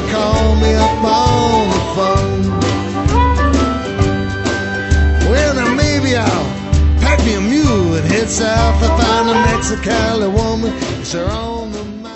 call me up on the phone. Well, now maybe I'll pack me a mule and head south to find a Mexicali woman. It's her on the mind.